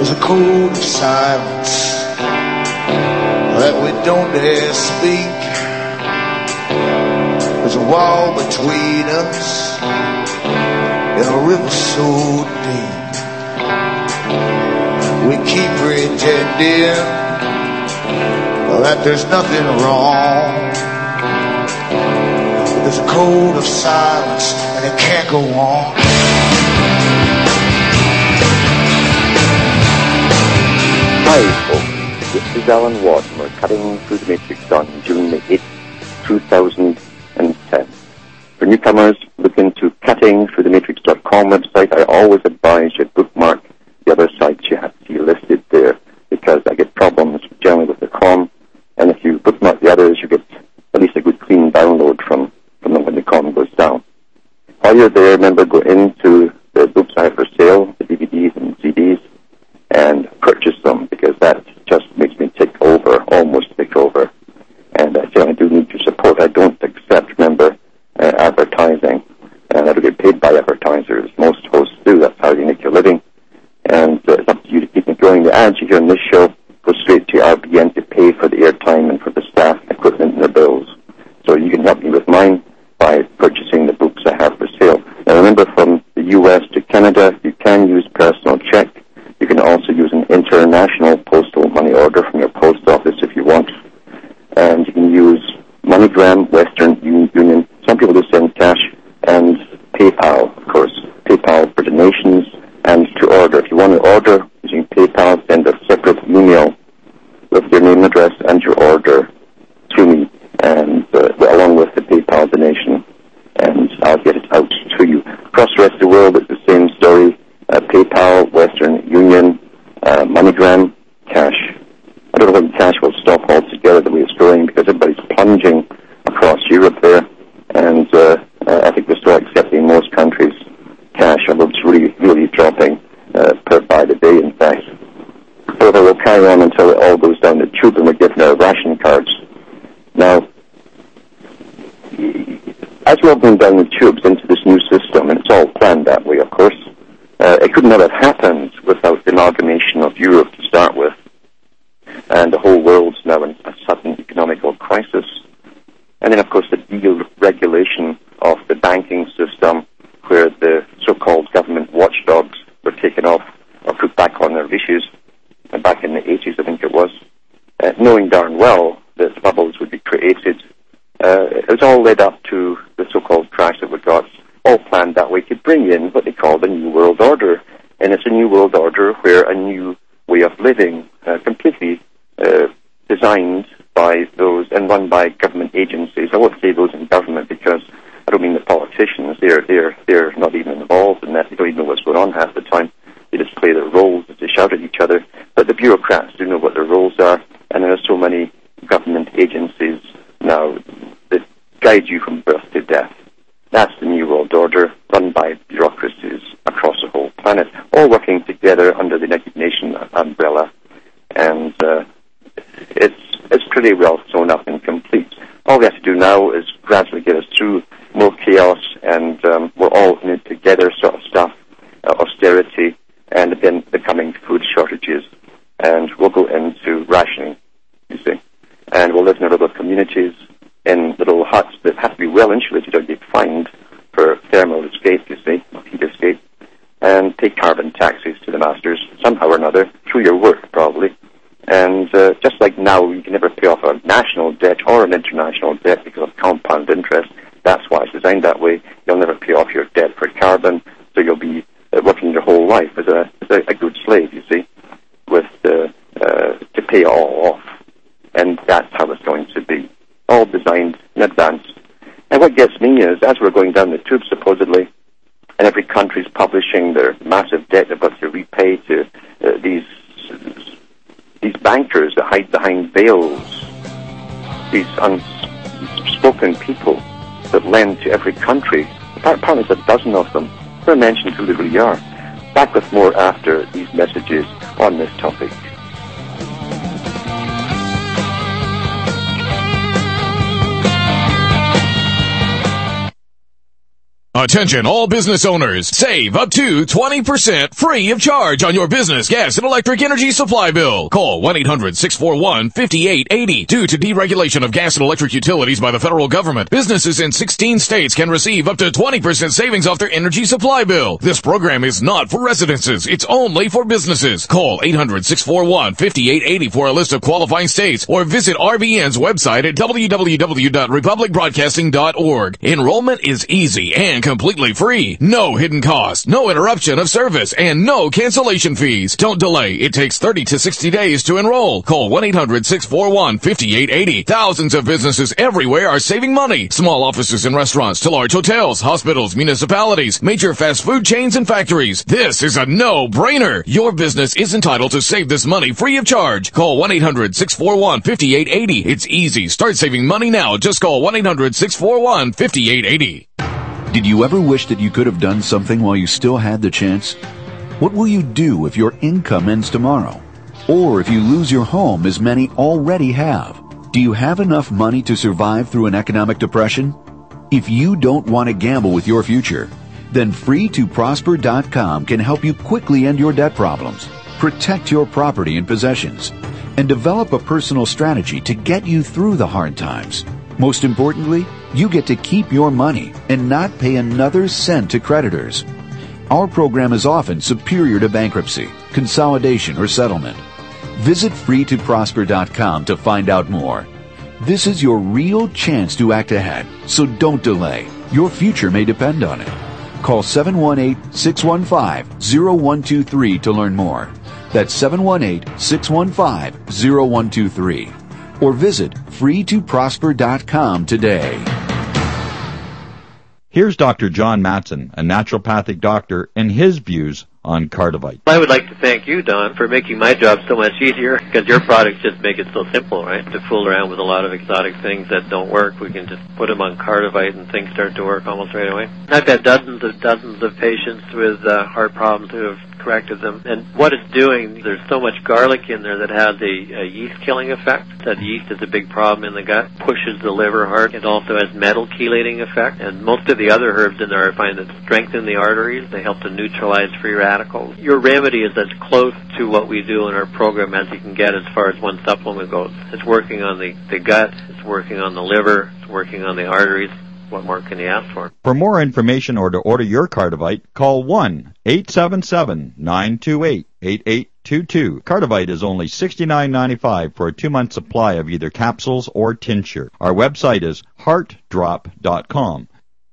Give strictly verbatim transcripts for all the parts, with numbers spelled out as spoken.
There's a code of silence that we don't dare speak. There's a wall between us and a river so deep. We keep pretending that there's nothing wrong. But there's a code of silence and it can't go on. Hi folks, this is Alan Watt and we're cutting through the matrix on June the eighth, two thousand ten. For newcomers, look into cutting through the matrix dot com website. I always advise you bookmark the other sites you have to see listed there, because I get problems generally with the com, and if you bookmark the others, you get at least a good clean download from, from them when the com goes down. While you're there, remember, go into the books I have for sale, the D V Ds and C Ds, and purchase them, because that just makes me tick over, almost tick over. And I certainly do need your support. I don't accept, remember, uh, advertising, and I don't get paid by advertisers. Most hosts do. That's how you make your living. And uh, it's up to you to keep me going. The ads you hear on this show go straight to R B N to pay for the airtime and for the staff, equipment, and the bills. So you can help me with mine by purchasing the books I have for sale. Now remember, from the U S to Canada, you can use personal check. You can also use an international postal money order from your post office if you want. And you can use MoneyGram, Western Union. Some people do send cash, and PayPal, of course. PayPal for donations and to order. If you want to order using PayPal, send a separate email with your name and address and your order to me, and uh, along with the PayPal donation, and I'll get it out to you. Across the rest of the world, it's the same story. Uh, PayPal, Western Union, uh, MoneyGram, cash. I don't know when cash will stop altogether the way it's going, because everybody's plunging across Europe there, and uh, uh, I think we're still accepting most countries cash, although it's really, really dropping uh, per by the day, in fact. So they will carry on until it all goes down the tube and we're getting our ration cards. Now, as we're all going down the tubes into this new system, and it's all planned that way, of course, Uh, it could not have happened without the amalgamation of Europe to start with. And the whole world's now in a sudden economical crisis. And then, of course, the deregulation of the banking system, where the so-called government watchdogs were taken off or put back on their leashes, uh, back in the eighties, I think it was, uh, knowing darn well that bubbles would be created. Uh, it was all led up to the so-called crash that we got, all planned that way to bring in what they call the New World Order. And it's a New World Order where a new way of living, uh, completely uh, designed by those and run by government agencies. I won't say those in government, because I don't mean the politicians. They're, they're, they're not even involved in that. They don't even know what's going on half the time. They just play their roles as they shout at each other. But the bureaucrats do know what their roles are, and there are so many government agencies now that guide you from birth to death. That's the New World Order, run by bureaucracies across the whole planet, all working together under the United Nations umbrella. And uh, it's it's pretty well sewn up and complete. All we have to do now is gradually get us through more chaos, and um, we're all in it together sort of stuff, uh, austerity, and then the coming food shortages. And we'll go into rationing, you see. And we'll live in our little communities, in little huts that have to be well insulated or get fined for thermal escape, you see, heat escape, and pay carbon taxes to the masters somehow or another, through your work probably. And uh, just like now, you can never pay off a national debt or an international debt because of compound interest. That's why it's designed that way. You'll never pay off your debt for carbon, so you'll be uh, working your whole life as a, as a, a good slave, you see, with uh, uh, to pay it all off. And that's how it's going to be. All designed in advance. And what gets me is, as we're going down the tube, supposedly, and every country's publishing their massive debt they've got to repay to uh, these these bankers that hide behind veils, these unspoken people that lend to every country. Apparently there's a dozen of them. We're mentioned who they really are. Back with more after these messages on this topic. Attention all business owners. Save up to twenty percent free of charge on your business gas and electric energy supply bill. Call one eight hundred six four one five eight eight zero. Due to deregulation of gas and electric utilities by the federal government, businesses in sixteen states can receive up to twenty percent savings off their energy supply bill. This program is not for residences. It's only for businesses. Call eight hundred six four one five eight eight zero for a list of qualifying states or visit R B N's website at w w w dot republic broadcasting dot org. Enrollment is easy and completely free. No hidden costs, no interruption of service, and no cancellation fees. Don't delay. It takes thirty to sixty days to enroll. Call one eight hundred six four one five eight eight zero. Thousands of businesses everywhere are saving money. Small offices and restaurants to large hotels, hospitals, municipalities, major fast food chains, and factories. This is a no-brainer. Your business is entitled to save this money free of charge. Call one eight hundred six four one five eight eight zero. It's easy. Start saving money now. Just call one eight hundred six four one five eight eight zero. Did you ever wish that you could have done something while you still had the chance? What will you do if your income ends tomorrow? Or if you lose your home, as many already have? Do you have enough money to survive through an economic depression? If you don't want to gamble with your future, then free to prosper dot com can help you quickly end your debt problems, protect your property and possessions, and develop a personal strategy to get you through the hard times. Most importantly, you get to keep your money and not pay another cent to creditors. Our program is often superior to bankruptcy, consolidation, or settlement. Visit free to prosper dot com to find out more. This is your real chance to act ahead, so don't delay. Your future may depend on it. Call seven one eight, six one five, zero one two three to learn more. That's seven one eight, six one five, zero one two three. Or visit free to prosper dot com today. Here's Doctor John Matson, a naturopathic doctor, and his views on Cardivite. I would like to thank you, Don, for making my job so much easier, because your products just make it so simple, right? To fool around with a lot of exotic things that don't work, we can just put them on Cardivite and things start to work almost right away. I've had dozens of dozens of patients with uh, heart problems who have corrected them, and what it's doing, there's so much garlic in there that has a, a yeast-killing effect. That yeast is a big problem in the gut, pushes the liver hard. It also has metal chelating effect, and most of the other herbs in there I find that strengthen the arteries. They help to neutralize free radicals. Your remedy is as close to what we do in our program as you can get as far as one supplement goes. It's working on the, the gut, it's working on the liver, it's working on the arteries. What more can you ask for? For more information or to order your Cardivite, call one eight seven seven, nine two eight, eight eight two two. Cardivite is only sixty-nine ninety-five for a two-month supply of either capsules or tincture. Our website is heart drop dot com.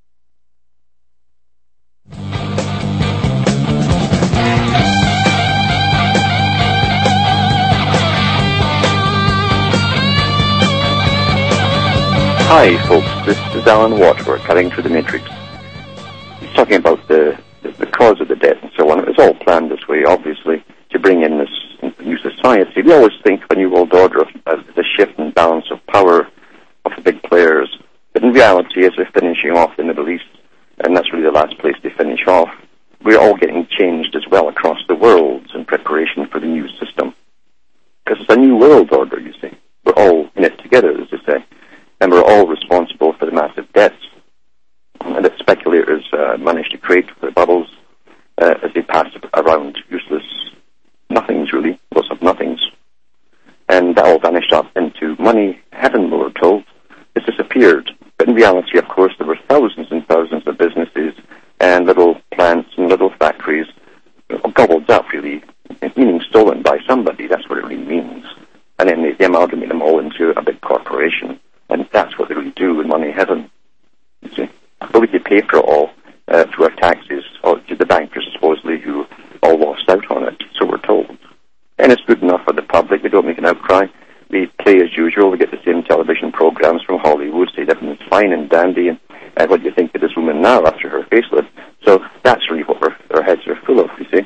Hi, folks. This is Alan Watt. We're cutting through the matrix. He's talking about the, the, the cause of the death and so on. It was all planned this way, obviously, to bring in this new society. We always think of a new world order as the shift and balance of power of the big players. But in reality, as we're finishing off the Middle East, and that's really the last place to finish off, we're all getting changed as well across the world in preparation for the new system. Because it's a new world order, you see. We're all in it together, as they say. And we're all responsible for the massive debts and that speculators uh, managed to create for the bubbles uh, as they pass around useless nothings, really, lots of nothings. And that all vanished up into money. Heaven, we were told, has disappeared. But in reality, of course, there were thousands and thousands of businesses and little plants and little factories gobbled up, really, meaning stolen by somebody. That's what it really means. And then they, they amalgamate them all into a big corporation. And that's what they really do in money heaven, you see. But we could pay for it all uh, through our taxes, or to the bankers, supposedly, who all lost out on it, so we're told. And it's good enough for the public. We don't make an outcry. We play as usual. We get the same television programs from Hollywood, say everything's fine and dandy, and uh, what do you think of this woman now after her facelift? So that's really what we're, our heads are full of, you see.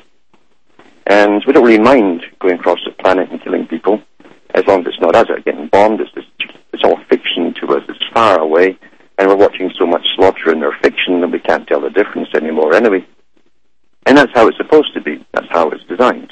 And we don't really mind going across the planet and killing people, as long as it's not us that are getting bombed. It's, it's, it's all fiction to us. It's far away, and we're watching so much slaughter in their fiction that we can't tell the difference anymore anyway. And that's how it's supposed to be. That's how it's designed.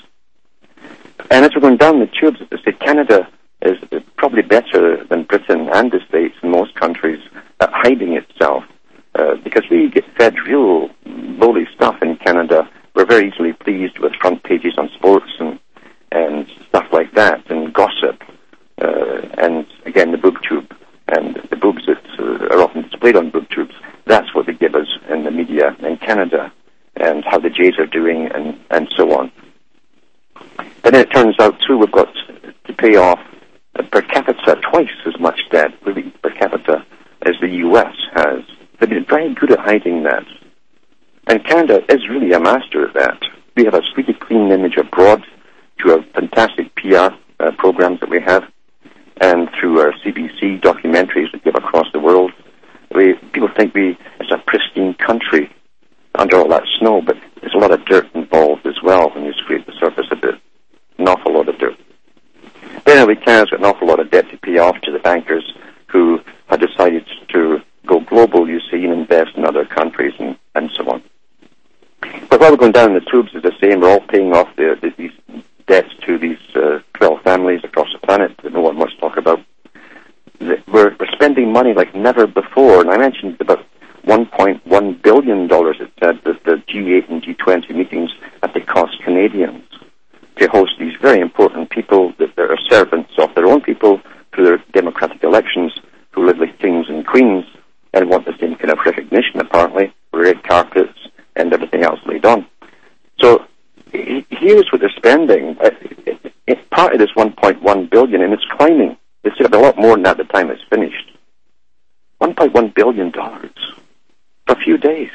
And as we're going down the tubes, as I say, Canada is probably better than Britain and the States and most countries at hiding itself uh, because we get fed real lowly stuff in Canada. We're very easily pleased with front pages on sports and, and stuff like that, and gossip, uh, and again, the boob tube, and the boobs that uh, are often displayed on boob tubes. That's what they give us in the media in Canada, and how the Jays are doing, and, and so on. And then it turns out, too, we've got to pay off uh, per capita twice as much debt, really, per capita, as the U S has. They've been very good at hiding that. And Canada is really a master of that. We have a squeaky clean image abroad through our fantastic P R uh, programs that we have, and through our C B C documentaries that give across the world. We, people think we, it's a pristine country under all that snow, but there's a lot of dirt involved as well when you scrape the surface a bit. An awful lot of dirt. Then anyway, Canada's got an awful lot of debt to pay off to the bankers who had decided to go global, you see, and invest in other countries and, and so on. But while we're going down the tubes, as I say, and we're all paying off the, the, these debts to these uh, twelve families across the planet that no one wants to talk about, the, we're, we're spending money like never before. And I mentioned about one point one billion dollars, it said, that the G eight and G twenty meetings that they cost Canadians to host these very important people that are servants of their own people through their democratic elections, who live like kings and queens and want the same kind of recognition, apparently, red carpets and everything else laid on. So here's what they're spending. It's part of this one point one billion dollars, and it's climbing. They said a lot more than that at the time it's finished. one point one billion dollars for a few days.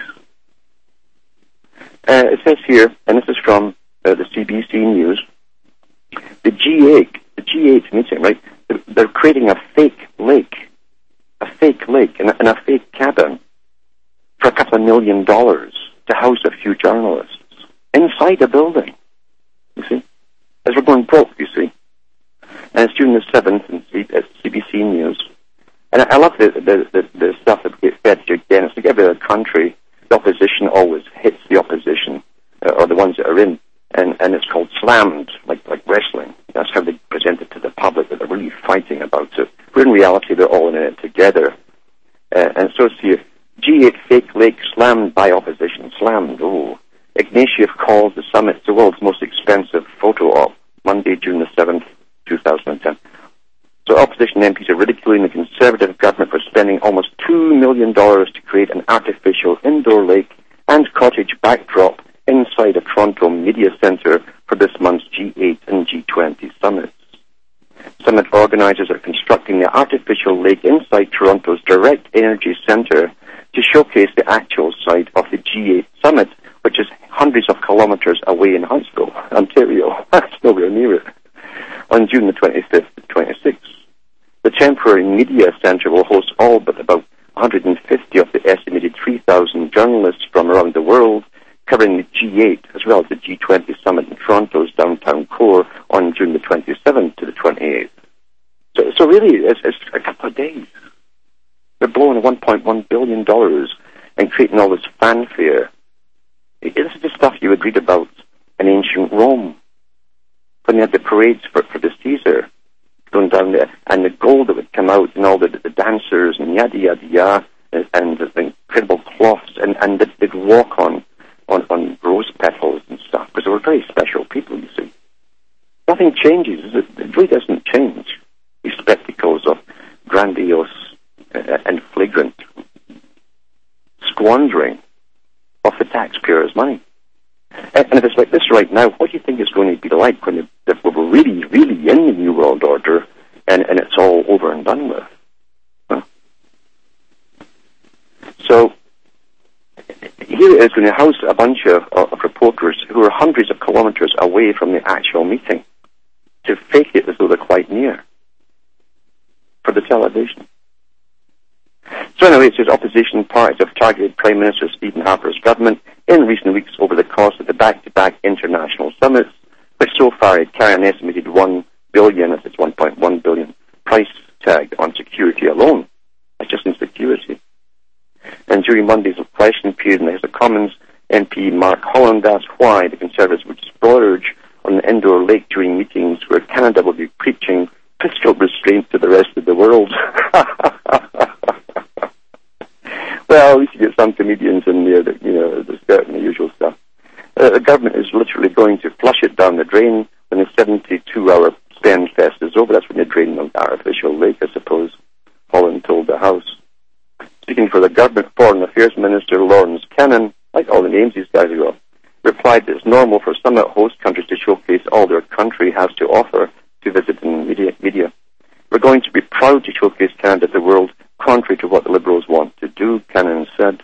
Uh, it says here, and this is from uh, the C B C News, the G eight, the G eight meeting, right? They're creating a fake lake, a fake lake, and a, and a fake cabin for a couple of million dollars to house a few journalists inside a building. You see, as we're going broke, you see. And it's June the seventh in C- at C B C News. And I, I love the, the, the, the stuff that gets fed to you again. It's like every other country, the opposition always hits the opposition, uh, or the ones that are in. And, and it's called slammed, like like wrestling. That's how they present it to the public, that they're really fighting about it. But in reality, they're all in it together. Uh, and so it's here, G eight fake lake slammed by opposition. Slammed, oh. Ignatieff calls the summit the world's most expensive photo op, Monday, June the seventh, two thousand ten. So opposition M Ps are ridiculing the Conservative government for spending almost two million dollars to create an artificial indoor lake and cottage backdrop inside a Toronto media centre for this month's G eight and G twenty summits. Summit organisers are constructing the artificial lake inside Toronto's Direct Energy Centre to showcase the actual site of the G eight summit, which is hundreds of kilometres away in Huntsville, Ontario. That's nowhere near it. On June the twenty-fifth to twenty-sixth. The temporary media centre will host all but about one hundred fifty of the estimated three thousand journalists from around the world, covering the G eight as well as the G twenty summit in Toronto's downtown core on June the twenty-seventh to the twenty-eighth. So, so really, it's, it's a couple of days. They're blowing one point one billion dollars and creating all this fanfare. This is the stuff you would read about in ancient Rome, when they had the parades for, for the Caesar going down there, and the gold that would come out, and all the, the dancers, and yada, yada, yada, and, and the incredible cloths, and, and they'd, they'd walk on, on, on rose petals and stuff, because they were very special people, you see. Nothing changes. It, it really doesn't change. These spectacles of grandiose uh, and flagrant squandering of the taxpayers' money. And, and if it's like this right now, what do you think it's going to be like when if we're really, really in the New World Order and, and it's all over and done with? Huh? So here it is going to house a bunch of, of reporters who are hundreds of kilometres away from the actual meeting to fake it as though they're quite near for the television. So anyway, it says opposition parties have targeted Prime Minister Stephen Harper's government in recent weeks over the cost of the back-to-back international summits, which so far had carried an estimated one billion, as it's one point one billion, price tag on security alone. That's just in security. And during Monday's question period in the House of Commons, M P Mark Holland asked why the Conservatives would splurge on the indoor lake during meetings where Canada will be preaching fiscal restraint to the rest of the world. Well, at least you get some comedians in there that, you know, the skirt and the usual stuff. Uh, the government is literally going to flush it down the drain when the seventy-two hour spend fest is over. That's when they drain the artificial lake, I suppose, Holland told the House. Speaking for the government, Foreign Affairs Minister Lawrence Cannon, like all the names these guys have got, replied that it's normal for summit host countries to showcase all their country has to offer to visiting media. media. We're going to be proud to showcase Canada to the world, contrary to what the Liberals want to do, Cannon said.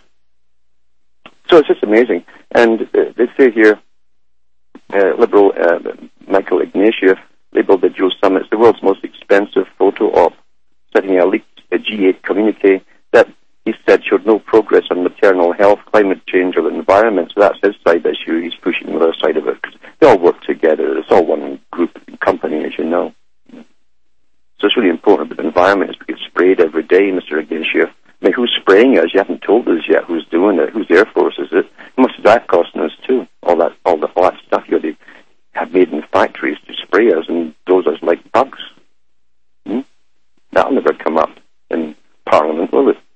So it's just amazing. And uh, they say here, uh, Liberal uh, Michael Ignatieff labelled the Dual Summit as the world's most expensive photo op, citing a leaked a G eight communique that he said showed no progress on maternal health, climate change, or the environment. So that's his side issue. He's pushing the other side of it, because they all work together. It's all one group company, as you know. So it's really important that the environment is being sprayed every day, Mister Ignatieff. I mean, who's spraying us? You haven't told us yet who's doing it. Whose Air Force is it? How much is that costing us too? All that, all, the, all that stuff you already have made in factories to spray us and dose us like bugs. Hmm? That'll never come up in Parliament, will it?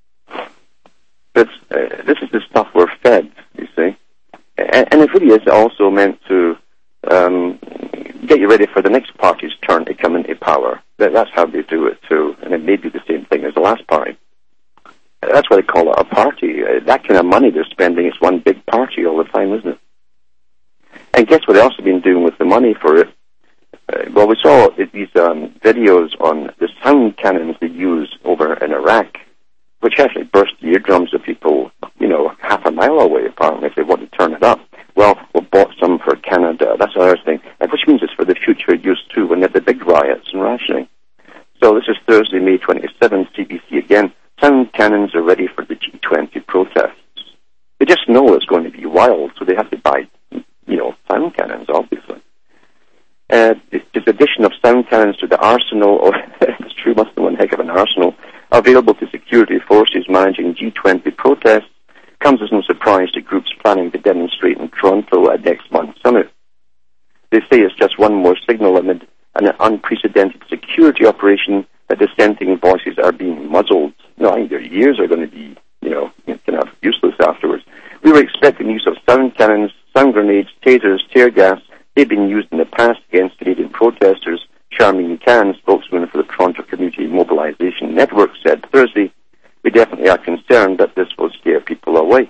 But uh, this is the stuff we're fed, you see. And, and it really is also meant to um, get you ready for the next party's turn to come into power. That, that's how they do it too. And it may be the same thing as the last party. That's why they call it a party. Uh, that kind of money they're spending, it's one big party all the time, isn't it? And guess what else they've been doing with the money for it? Uh, well, we saw these um, videos on the sound cannons they use over in Iraq, which actually burst the eardrums of people, you know, half a mile away, apparently, if they want to turn it up. Well, we bought some for Canada. That's the other thing. Which means it's for the future use, too, when they have the big riots and rationing. So this is Thursday, May twenty-seventh, C B C again. Sound cannons are ready for the G twenty protests. They just know it's going to be wild, so they have to buy, you know, sound cannons, obviously. Uh, this addition of sound cannons to the arsenal, or it's true, must be one heck of an arsenal, available to security forces managing G twenty protests, comes as no surprise to groups planning to demonstrate in Toronto at next month's summit. They say it's just one more signal amid an unprecedented security operation that dissenting voices are being muzzled. No, I think their ears are going to be, you know, kind of useless afterwards. We were expecting the use of sound cannons, sound grenades, tasers, tear gas. They've been used in the past against Canadian protesters. Charmaine Can, spokeswoman for the Toronto Community Mobilization Network, said Thursday, we definitely are concerned that this will scare people away.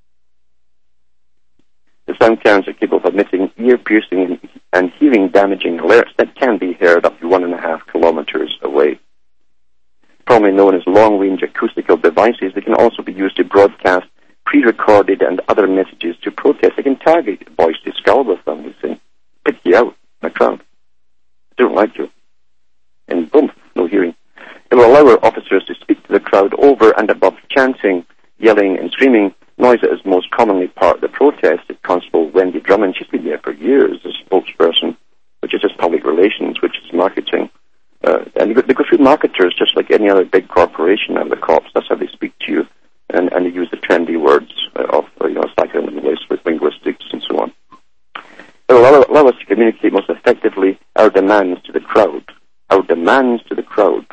The sound cannons are capable of emitting ear-piercing and hearing-damaging alerts that can be heard up to one and a half kilometers away. Formerly known as long-range acoustical devices, they can also be used to broadcast pre-recorded and other messages to protest. They can target voice to skull with them, you see. Pick you out in a crowd. They don't like you. And boom, no hearing. It will allow our officers to speak to the crowd over and above chanting, yelling and screaming, noise that is most commonly part of the protest. Constable Wendy Drummond, she's been there for years as spokesperson, which is just public relations, which is marketing. Uh, and they go, they go through marketers just like any other big corporation and the cops. That's how they speak to you. And, and they use the trendy words uh, of, uh, you know, psycholinguistics with linguistics and so on. It will allow, allow us to communicate most effectively our demands to the crowd. Our demands to the crowd.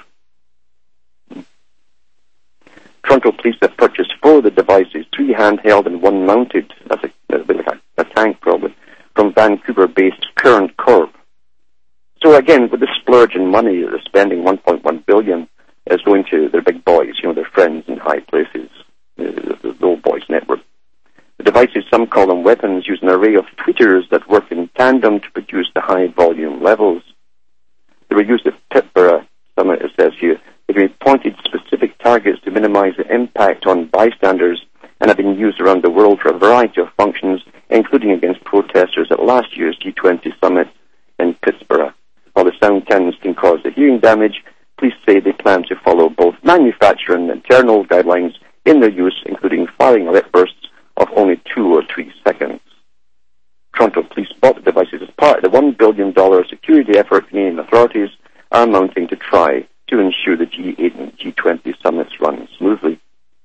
Toronto police have purchased four of the devices, three handheld and one mounted, that's a, a bit like a, a tank probably, from Vancouver-based Current Corp. So again, with the splurge in money, they're spending one point one billion dollars is going to their big boys, you know, their friends in high places, the, the, the old boys network. The devices, some call them weapons, use an array of tweeters that work in tandem to produce the high volume levels. They were used at Pittsburgh Summit, it says here. They've been pointed specific targets to minimize the impact on bystanders and have been used around the world for a variety of functions, including against protesters at last year's G twenty Summit in Pittsburgh. While the sound cannons can cause the hearing damage, police say they plan to follow both manufacturer and internal guidelines in their use, including firing alert bursts of only two or three seconds. Toronto police bought the devices as part of the one billion dollars security effort Canadian authorities are mounting to try to ensure the G eight and G twenty summits run smoothly.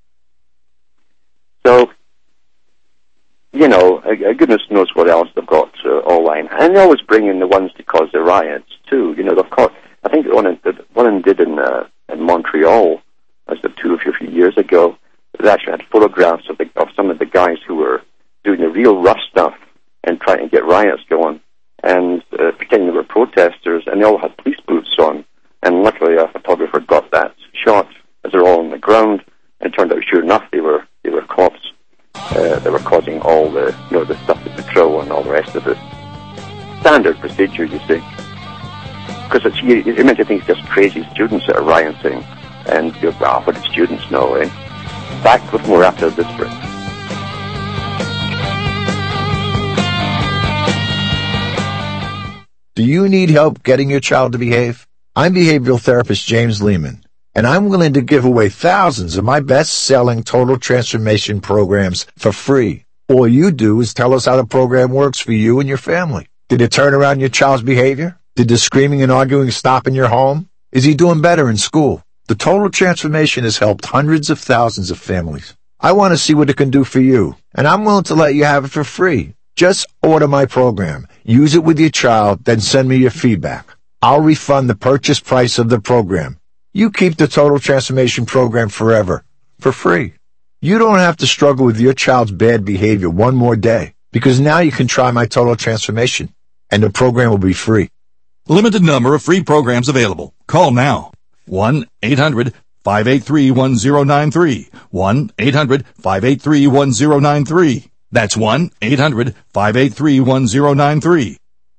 So, you know, goodness knows what else they've got uh, all line. And they always bring in the ones to cause the riots, too. You know, they've caught, I think one of them did in, uh, in Montreal, as the two of you a few years ago, They actually had photographs of, the, of some of the guys who were doing the real rough stuff and trying to get riots going, and uh, pretending they were protesters, and they all had police boots on. And luckily, a photographer got that shot as they're all on the ground. And it turned out, sure enough, they were they were cops. Uh, they were causing all the you know the stuff to patrol and all the rest of it. Standard procedure, you see. Because it's you, you meant to think it's just crazy students that are rioting, and you're well, what do students know? Eh? Back with more after this break. Do you need help getting your child to behave? I'm behavioral therapist James Lehman, and I'm willing to give away thousands of my best-selling total transformation programs for free. All you do is tell us how the program works for you and your family. Did it turn around your child's behavior? Did the screaming and arguing stop in your home? Is he doing better in school? The total transformation has helped hundreds of thousands of families. I want to see what it can do for you, and I'm willing to let you have it for free. Just order my program, use it with your child, then send me your feedback. I'll refund the purchase price of the program. You keep the Total Transformation Program forever, for free. You don't have to struggle with your child's bad behavior one more day, because now you can try my Total Transformation, and the program will be free. Limited number of free programs available. Call now. one eight hundred five eight three one zero nine three. one eight hundred five eight three one zero nine three. That's one eight hundred five eight three one zero nine three.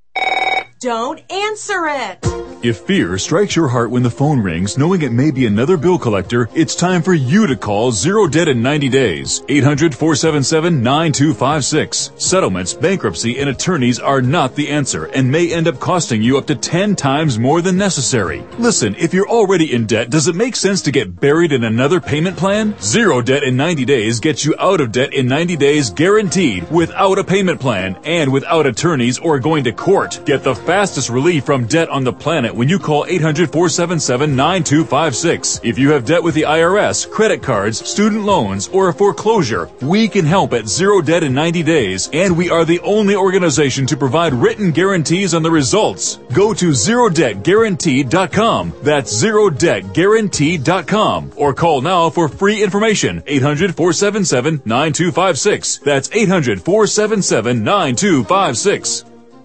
Don't answer it! If fear strikes your heart when the phone rings, knowing it may be another bill collector, it's time for you to call Zero Debt in ninety days. eight hundred four seven seven nine two five six. Settlements, bankruptcy, and attorneys are not the answer and may end up costing you up to ten times more than necessary. Listen, if you're already in debt, does it make sense to get buried in another payment plan? Zero Debt in ninety days gets you out of debt in ninety days guaranteed, without a payment plan and without attorneys or going to court. Get the fastest relief from debt on the planet when you call eight hundred four seven seven nine two five six. If you have debt with the I R S, credit cards, student loans, or a foreclosure, we can help at Zero Debt in ninety days, and we are the only organization to provide written guarantees on the results. Go to zero debt guaranteed dot com. That's zero debt guaranteed dot com. Or call now for free information. eight hundred four seven seven nine two five six. That's eight hundred four seven seven nine two five six.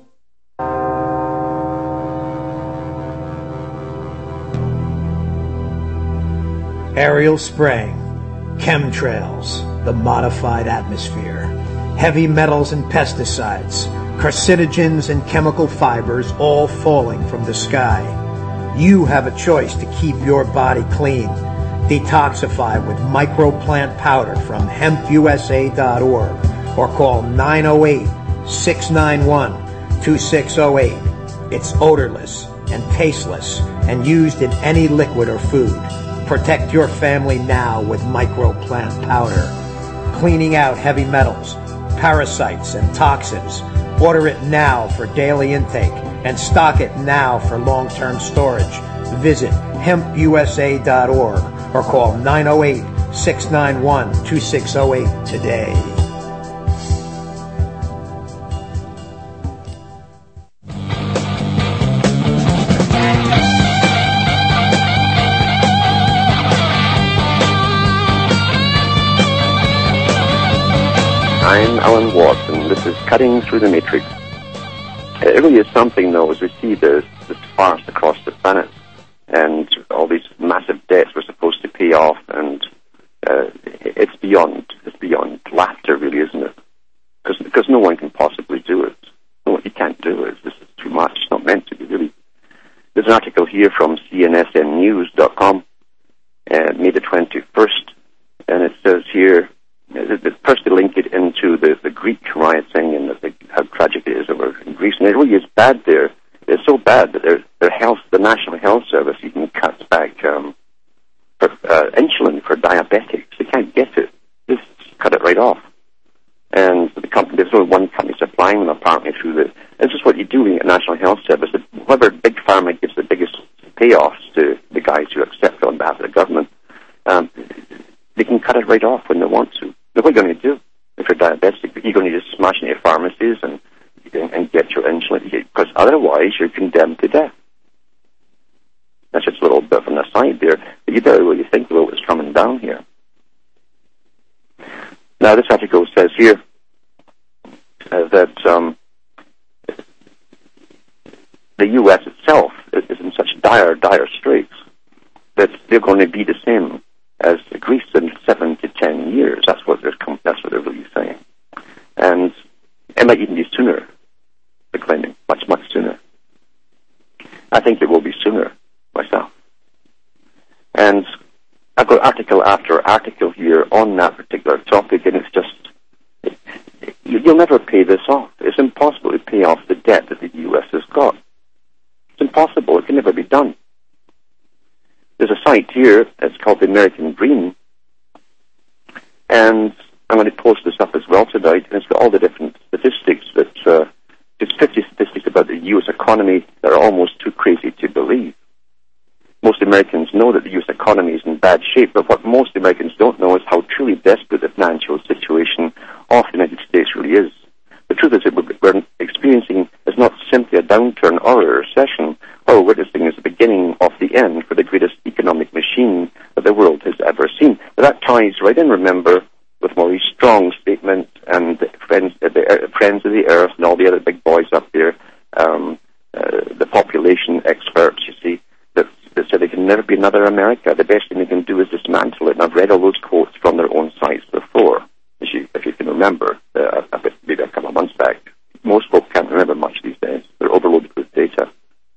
Aerial spraying, chemtrails, the modified atmosphere, heavy metals and pesticides, carcinogens and chemical fibers all falling from the sky. You have a choice to keep your body clean. Detoxify with microplant powder from hemp U S A dot org or call nine oh eight, six nine one, two six oh eight. It's odorless and tasteless and used in any liquid or food. Protect your family now with microplant powder. Cleaning out heavy metals, parasites, and toxins. Order it now for daily intake and stock it now for long-term storage. Visit hemp U S A dot org or call nine oh eight, six nine one, two six oh eight today. I'm Alan Watts, and this is Cutting Through the Matrix. It really is something, though, as we see this, this farce across the planet, and all these massive debts we're supposed to pay off, and uh, it's beyond it's beyond laughter, really, isn't it? Because because no one can possibly do it. No, you can't do it. This is too much. It's not meant to be, really. There's an article here from C N S N news dot com, uh, May the twenty-first, and it says here, first they link it into the, the Greek rioting and the, how tragic it is over in Greece. And it really is bad there. It's so bad that their, their health, the National Health Service even cuts back um, for uh, insulin for diabetics. They can't get it. Just cut it right off. And the company, there's only one company supplying them apparently through the... This is what you do when you get National Health Service. Whoever Big Pharma gives the biggest payoffs to the guys who accept it on behalf of the government, um, they can cut it right off when they want to. So what are you going to do if you're diabetic? You're going to just smash into your pharmacies and and get your insulin, because otherwise you're condemned to death. That's just a little bit of an aside there, but you better really think about what's coming down here. Now, this article says here uh, that um, the U S itself is in such dire, dire straits that they're going to be the same as Greece in seven to ten years. That's what they're that's what they're really saying, and it might even be sooner. They're claiming much, much sooner. I think it will be sooner myself. And I've got article after article here on that particular topic, and it's just it, it, you'll never pay this off. It's impossible to pay off the debt that the U S has got. It's impossible. It can never be done. There's a site here, it's called the American Dream, and I'm going to post this up as well tonight, and it's got all the different statistics that, uh, there's fifty statistics about the U S economy that are almost too crazy to believe. Most Americans know that the U S economy is in bad shape, but what most Americans don't know is how truly desperate the financial situation of the United States really is. The truth is that what we're experiencing is not simply a downturn or a recession. What we're witnessing is the beginning of the end for the greatest economic machine that the world has ever seen. But that ties right in, remember, with Maurice Strong's statement and the friends, uh, the uh, Friends of the Earth and all the other big boys up there, um, uh, the population experts, you see, that, that said there can never be another America. The best thing they can do is dismantle it. And I've read all those quotes from their own sites before, if you, if you can remember, uh, a bit, maybe a couple of months back. Most folk can't remember much these days. They're overloaded with data.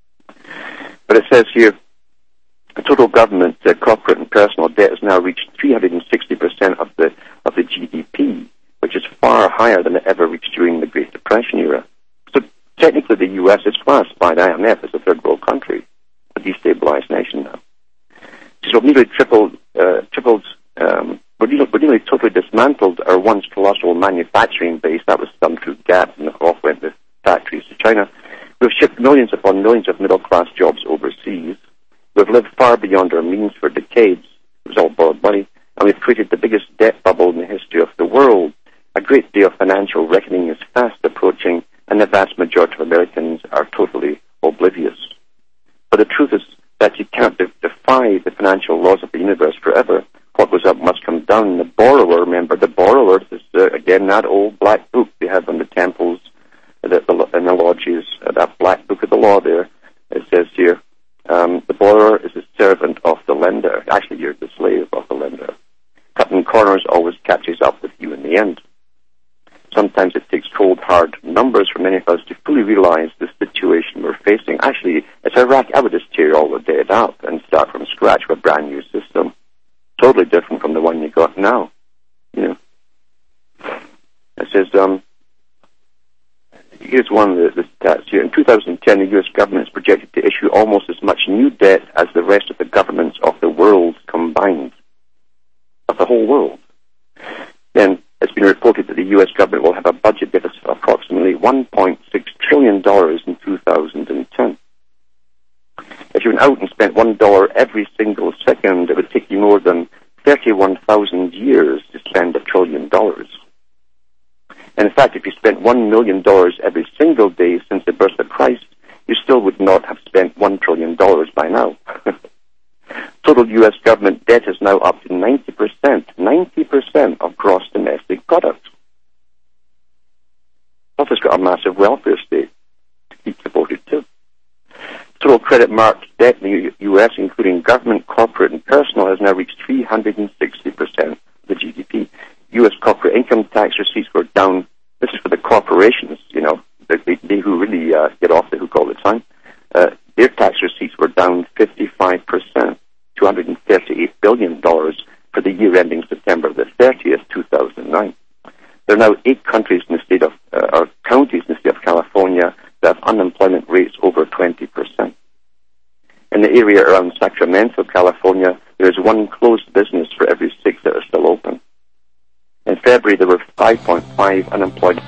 But it says here, the total government, uh, corporate and personal debt has now reached three hundred sixty percent of the of the G D P, which is far higher than it ever reached during the Great Depression era. So technically the U S is classed by the I M F as a third world country, a destabilized nation now. So we've nearly tripled, uh, tripled um, we're nearly, we're nearly totally dismantled our once colossal manufacturing base. That was done through GATT, and off went the factories to China. We've shipped millions upon millions of middle-class jobs overseas. We've lived far beyond our means for decades. It was all borrowed money. And we've created the biggest debt bubble in the history of the world. A great day of financial reckoning is fast approaching, and the vast majority of Americans are totally oblivious. But the truth is that you can't de- defy the financial laws of the universe forever. What goes up must come down. The borrower, remember, the borrower is, uh, again, that old black book they have on the temples, the, the, and the lodges, uh, that black book of the law there. It says here, um, the borrower is a servant of the lender. Actually, you're the slave of the lender. Cutting corners always catches up with you in the end. Sometimes it takes cold, hard numbers for many of us to fully realize the situation we're facing. Actually, it's Iraq. I would just tear all the debt up and start from scratch with a brand new system. Totally different from the one you got now. You know. It says, um, here's one of the, the stats here. In two thousand ten, the U S government is projected to issue almost as much new debt as the rest of the governments of the world combined. Of the whole world. Then it's been reported that the U S government will have a budget deficit of approximately one point six trillion dollars in two thousand ten. If you went out and spent one dollar every single second, it would take you more than thirty-one thousand years to spend a trillion dollars. And in fact, if you spent one million dollars every single day since the birth of Christ, you still would not have spent one trillion dollars by now. Total U S government debt is now up to ninety percent, ninety percent of gross domestic product. Plus, it's got a massive welfare state to keep supported too. Total credit marked debt in the U S, including government, corporate, and personal, has now reached three hundred sixty percent of the G D P. U S corporate income tax receipts were down. This is for the corporations, you know, they, they who really uh, get off the hook all the time. Uh, their tax receipts were down fifty-five percent, two hundred thirty-eight billion dollars for the year ending September the thirtieth, two thousand nine. There are now eight countries in the state of, uh, or counties in the state of California that have unemployment rates over twenty percent. In the area around Sacramento, California, there is one closed business for every six that are still open. In February, there were five point five unemployed.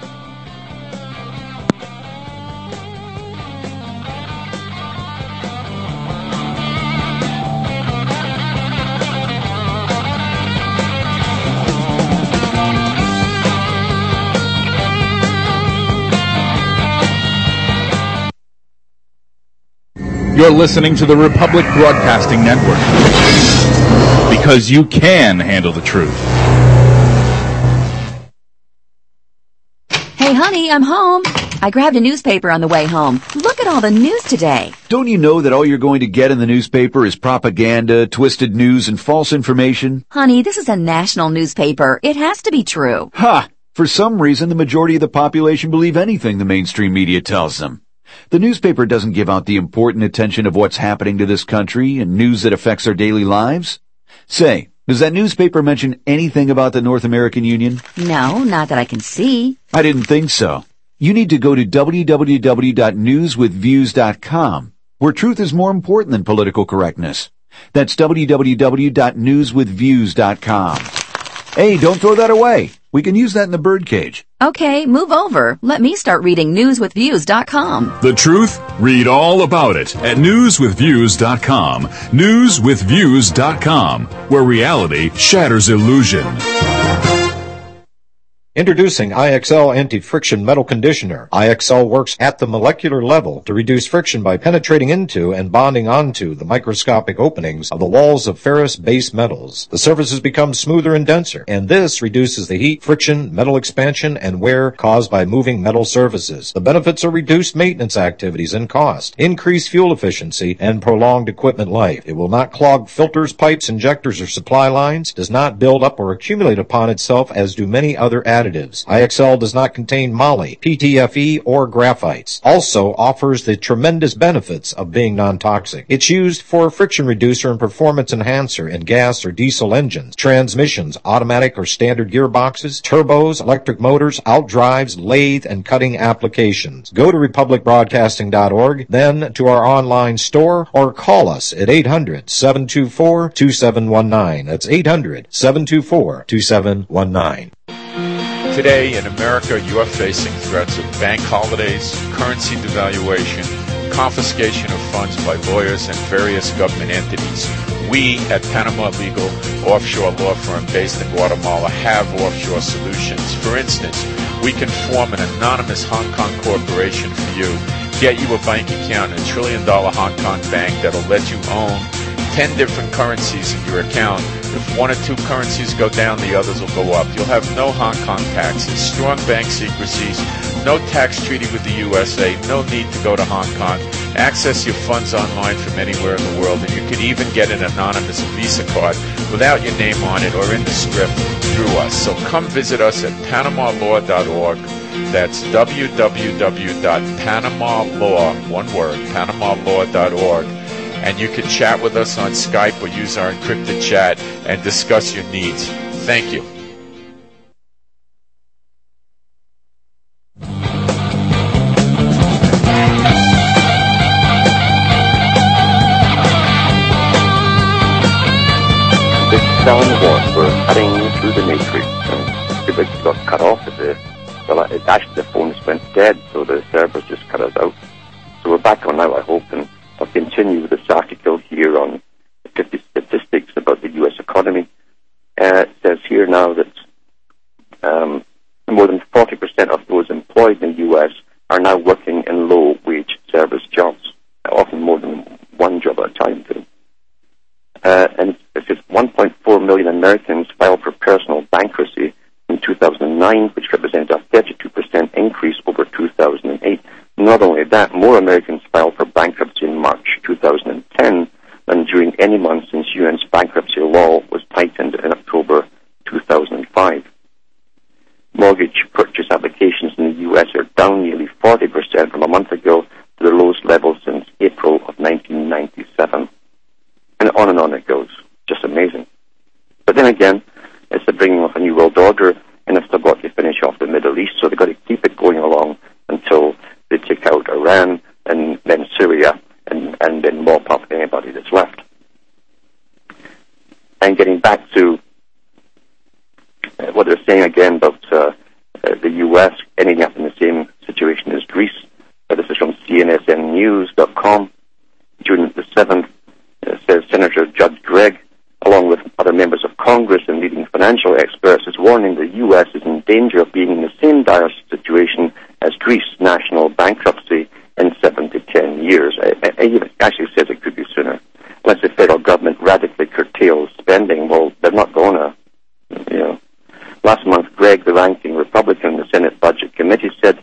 You're listening to the Republic Broadcasting Network, because you can handle the truth. honey, I'm home. I grabbed a newspaper on the way home. Look at all the news today. Don't you know that all you're going to get in the newspaper is propaganda, twisted news, and false information? Honey, this is a national newspaper. It has to be true. Ha! For some reason, the majority of the population believe anything the mainstream media tells them. The newspaper doesn't give out the important attention of what's happening to this country and news that affects our daily lives. Say, does that newspaper mention anything about the North American Union? No, not that I can see. I didn't think so. You need to go to w w w dot news with views dot com, where truth is more important than political correctness. That's w w w dot news with views dot com. Hey, don't throw that away. We can use that in the birdcage. Okay, move over. Let me start reading news with views dot com. The truth? Read all about it at news with views dot com. news with views dot com, where reality shatters illusion. Introducing I X L Anti-Friction Metal Conditioner. I X L works at the molecular level to reduce friction by penetrating into and bonding onto the microscopic openings of the walls of ferrous base metals. The surfaces become smoother and denser, and this reduces the heat, friction, metal expansion, and wear caused by moving metal surfaces. The benefits are reduced maintenance activities and cost, increased fuel efficiency, and prolonged equipment life. It will not clog filters, pipes, injectors, or supply lines, does not build up or accumulate upon itself as do many other additives. I X L does not contain moly, P T F E, or graphites. Also offers the tremendous benefits of being non-toxic. It's used for friction reducer and performance enhancer in gas or diesel engines, transmissions, automatic or standard gearboxes, turbos, electric motors, outdrives, lathe, and cutting applications. Go to republic broadcasting dot org, then to our online store, or call us at eight hundred, seven two four, two seven one nine. That's eight hundred, seven two four, two seven one nine. Today in America, you are facing threats of bank holidays, currency devaluation, confiscation of funds by lawyers and various government entities. We at Panama Legal, offshore law firm based in Guatemala, have offshore solutions. For instance, we can form an anonymous Hong Kong corporation for you, get you a bank account in a trillion dollar Hong Kong bank that'll let you own ten different currencies in your account. If one or two currencies go down, the others will go up. You'll have no Hong Kong taxes, strong bank secrecies, no tax treaty with the U S A, no need to go to Hong Kong. Access your funds online from anywhere in the world, and you could even get an anonymous Visa card without your name on it or in the script through us. So come visit us at panama law dot org. That's w w w dot panama law, one word, panama law dot org. And you can chat with us on Skype or use our encrypted chat and discuss your needs. Thank you. This is Alan Watt. We're cutting through the matrix. And it got cut off at the, well, it, actually the phones went dead, so the servers just cut us out. So we're back on now, I hope, and I'll continue with this article here on fifty statistics about the U S economy. Uh, it says here now that um, more than forty percent of those employed in the U S are now working in low-wage service jobs, often more than one job at a time, too. Uh, and it says one point four million Americans filed for personal bankruptcy in two thousand nine, which represents a thirty-two percent increase over two thousand eight. Not only that, more Americans filed for bankruptcy in March two thousand ten than during any month since U N's bankruptcy law was tightened in October two thousand five. Mortgage purchase applications in the U S are down nearly forty percent from a month ago to the lowest level since April of nineteen ninety-seven. And on and on it goes. Just amazing. But then again, it's the bringing of a new world order, and it's still got to finish off the Middle East, so they've got to keep it going along until they take out Iran and then Syria and, and then mop up anybody that's left. And getting back to uh, what they're saying again about uh, uh, the U S ending up in the same situation as Greece. Uh, this is from C N S N news dot com. June the seventh, uh, says Senator Judd Gregg, along with other members of Congress and leading financial experts, is warning the U S is in danger of being in the same dire situation as Greece, national bankruptcy in seven to ten years. It actually says it could be sooner. Unless the federal government radically curtails spending, well, they're not going to, you know. Last month, Gregg, the ranking Republican in the Senate Budget Committee, said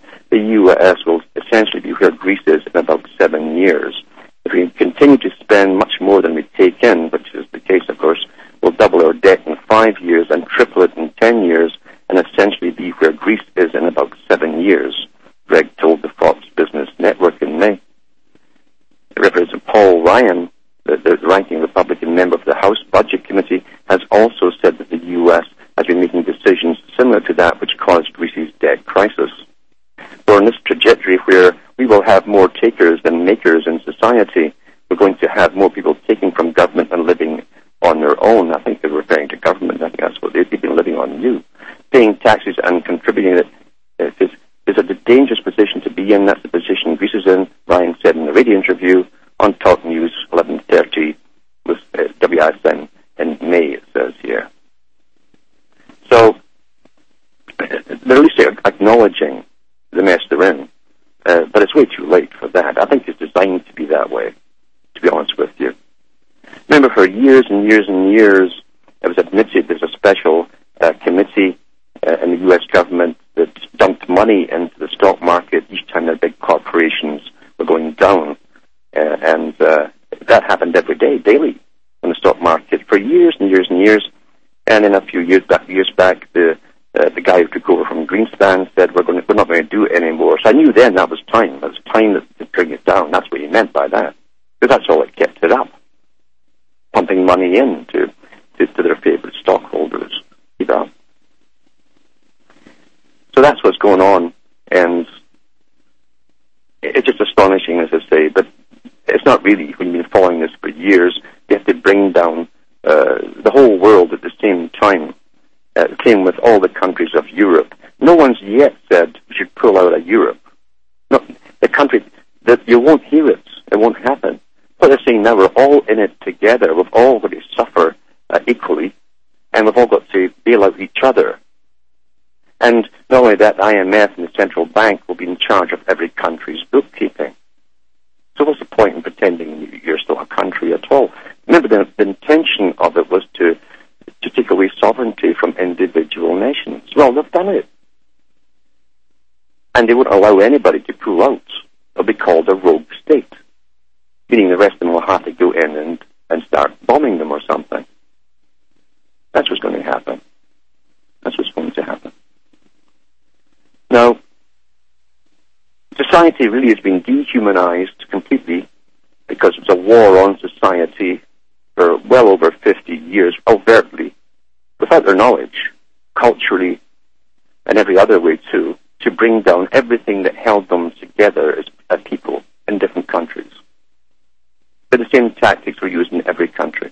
U S will essentially be where Greece is in about seven years. If we continue to spend much more than we take in, which is the case, of course, we'll double our debt in five years and triple it in ten years and essentially be where Greece is in about seven years, Greg told the Fox Business Network in May. Representative Paul Ryan, the, the ranking Republican member of the House Budget Committee, has also said that the U S has been making decisions similar to that which caused Greece's debt crisis. We're on this trajectory where we will have more takers than makers in society. We're going to have more people taking from government and living on their own. I think they're referring to government. I think that's what they've been living on you. Paying taxes and contributing it is, is a dangerous position to be in. That's the position Greece is in, Ryan said in the radio interview on Talk News eleven thirty with uh, W I S N in May, it says here. So, they're at least acknowledging the mess they're in. Uh, but it's way too late for that. I think it's designed to be that way, to be honest with you. Remember, for years and years and years, it was admitted there's a special uh, committee uh, in the U S government that dumped money into the stock market each time their big corporations were going down. Uh, and uh, that happened every day, daily, in the stock market for years and years and years. And in a few years back, years back the uh, the guy who took over from Greenspan said, we're, going to, we're not going to do it anymore. So I knew then that was time. That was time to, to bring it down. That's what he meant by that. Because that's all that kept it up. Pumping money in to, to, to their favorite stockholders. Keep up. So that's what's going on. And it's just astonishing, as I say, but it's not really, when you've been following this for years, you have to bring down uh, the whole world at the same time. Uh, same with all the countries of Europe. No one's yet said we should pull out of Europe. No, the country, that you won't hear it. It won't happen. But they're saying now we're all in it together. We've all got to suffer uh, equally, and we've all got to bail out each other. And not only that, I M F and the central bank will be in charge of every country's bookkeeping. So what's the point in pretending you're still a country at all? Remember, the, the intention of it was to to take away sovereignty from individual nations. Well, they've done it. And they won't allow anybody to pull out. It'll be called a rogue state, meaning the rest of them will have to go in and, and start bombing them or something. That's what's going to happen. That's what's going to happen. Now, society really has been dehumanized completely because it's a war on society for well over fifty years, overtly, without their knowledge, culturally, and every other way too, to bring down everything that held them together as a people in different countries. But the same tactics were used in every country.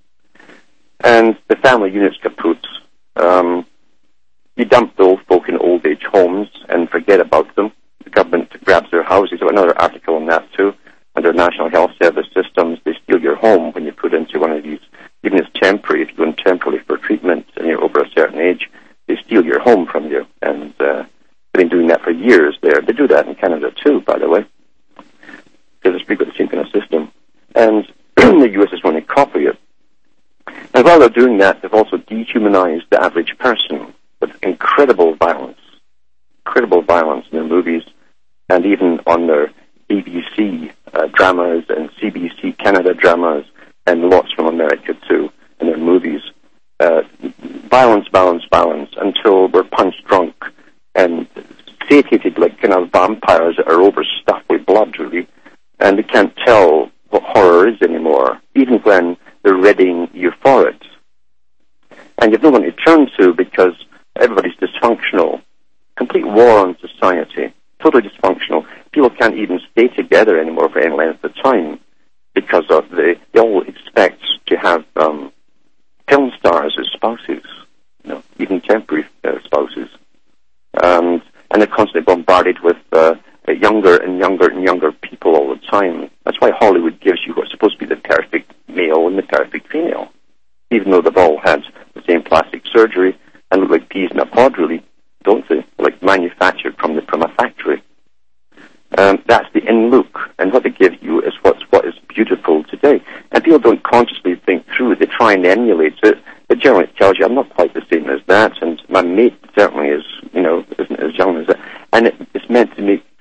And the family units kaput. Um, you dump the old folk in old age homes and forget about them. The government grabs their houses. There's another article on that too. Under National Health Service systems, they steal your home when you put into one of these, even if it's temporary, if you go in temporarily for treatment and you're over a certain age, they steal your home from you. And uh, they've been doing that for years there. They do that in Canada too, by the way, because it's got the same kind of system. And the U S is going to copy it. And while they're doing that, they've also dehumanized the average person with incredible violence, incredible violence in their movies, and even on their B B C uh, dramas and C B C Canada dramas, and lots from America too, in their movies. Uh, violence, violence, violence, until we're punch drunk and satiated like kind of vampires that are overstuffed with blood, really, and we can't tell what horror is anymore, even when they're readying you for it. And you've no one to turn to because everybody's dysfunctional. Complete war on society. Totally dysfunctional. People can't even stay together anymore for any length of time because of the, they all expect to have um, film stars as spouses, you know, even temporary uh, spouses. Um, and they're constantly bombarded with uh, younger and younger and younger people all the time. That's why Hollywood gives you what's supposed to be the perfect male and the perfect female, even though they've all had the same plastic surgery and look like peas in a pod, really, don't they? Like manufactured from the from a factory. Um, that's the in look, and what they give you is what's what is beautiful today. And people don't consciously think through; they try and emulate it. But generally, it tells you, "I'm not quite the same as that," and my mate certainly is, you know, isn't as young as that. And it, it's meant to make to